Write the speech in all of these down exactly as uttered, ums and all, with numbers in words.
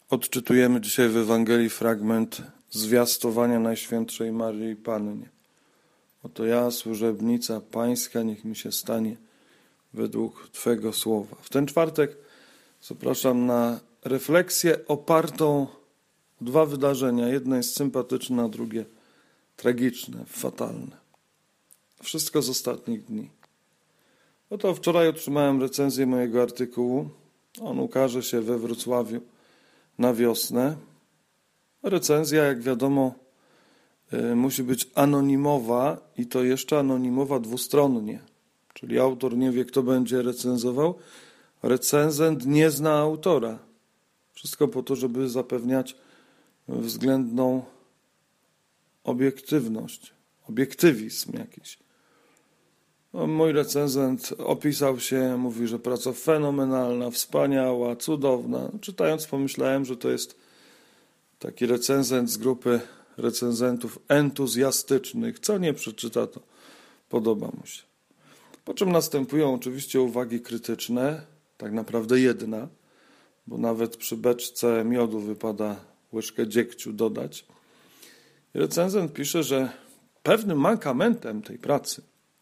Odczytujemy dzisiaj w Ewangelii fragment zwiastowania Najświętszej Maryi Pannie. Oto ja, służebnica Pańska, niech mi się stanie według Twego słowa. W ten czwartek zapraszam na refleksję opartą o dwa wydarzenia. Jedno jest sympatyczne, a drugie tragiczne, fatalne. Wszystko z ostatnich dni. Oto wczoraj otrzymałem recenzję mojego artykułu. On ukaże się we Wrocławiu na wiosnę. Recenzja, jak wiadomo, musi być anonimowa i to jeszcze anonimowa dwustronnie. Czyli autor nie wie, kto będzie recenzował. Recenzent nie zna autora. Wszystko po to, żeby zapewniać względną obiektywność, obiektywizm jakiś. No, mój recenzent opisał się, mówi, że praca fenomenalna, wspaniała, cudowna. Czytając pomyślałem, że to jest taki recenzent z grupy recenzentów entuzjastycznych. Co nie przeczyta, to podoba mu się. Po czym następują oczywiście uwagi krytyczne, tak naprawdę jedna, bo nawet przy beczce miodu wypada łyżkę dziegciu dodać. I recenzent pisze, że pewnym mankamentem tej pracy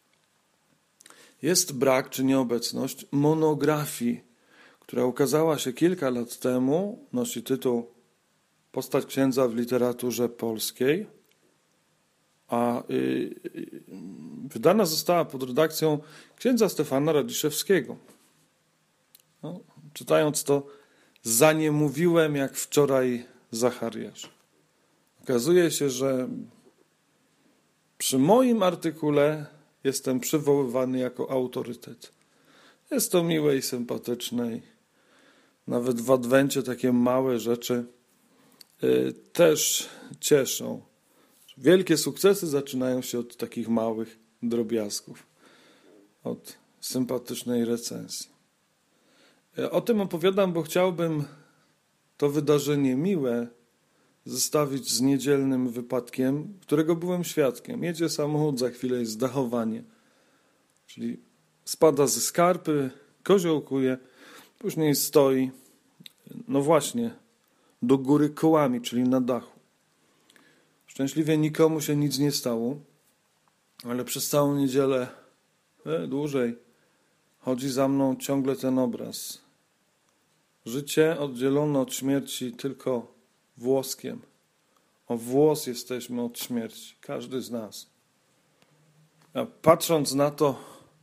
jest brak czy nieobecność monografii, która ukazała się kilka lat temu, nosi tytuł Postać księdza w literaturze polskiej, a y, y, wydana została pod redakcją księdza Stefana Radziszewskiego. No, czytając to, zaniemówiłem jak wczoraj Zachariasz. Okazuje się, że przy moim artykule jestem przywoływany jako autorytet. Jest to miłe i sympatyczne. Nawet w Adwencie takie małe rzeczy y, też cieszą. Wielkie sukcesy zaczynają się od takich małych drobiazgów. Od sympatycznej recenzji. Y, o tym opowiadam, bo chciałbym to wydarzenie miłe zestawić z niedzielnym wypadkiem, którego byłem świadkiem. Jedzie samochód, za chwilę jest dachowanie. Czyli spada ze skarpy, koziołkuje, później stoi, no właśnie, do góry kołami, czyli na dachu. Szczęśliwie nikomu się nic nie stało, ale przez całą niedzielę, e, dłużej, chodzi za mną ciągle ten obraz. Życie oddzielone od śmierci tylko włoskiem. O włos jesteśmy od śmierci. Każdy z nas. A patrząc na to,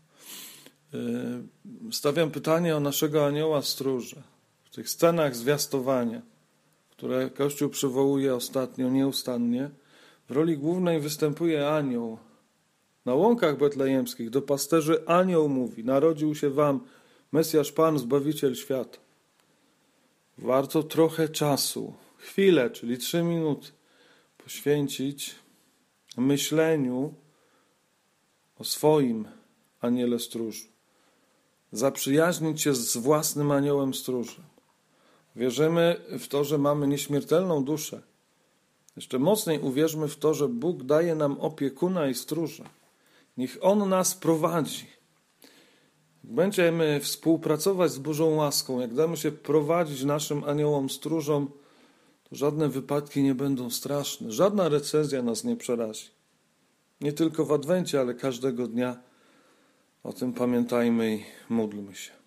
yy, stawiam pytanie o naszego anioła stróża. W tych scenach zwiastowania, które Kościół przywołuje ostatnio nieustannie, w roli głównej występuje anioł. Na łąkach betlejemskich do pasterzy anioł mówi: narodził się wam Mesjasz Pan, Zbawiciel świata. Warto trochę czasu, chwilę, czyli trzy minuty, poświęcić myśleniu o swoim aniele stróżu. Zaprzyjaźnić się z własnym aniołem stróżem. Wierzymy w to, że mamy nieśmiertelną duszę. Jeszcze mocniej uwierzmy w to, że Bóg daje nam opiekuna i stróża. Niech On nas prowadzi. Jak będziemy współpracować z Bożą łaską, jak damy się prowadzić naszym aniołom stróżom, to żadne wypadki nie będą straszne. Żadna recenzja nas nie przerazi. Nie tylko w Adwencie, ale każdego dnia o tym pamiętajmy i módlmy się.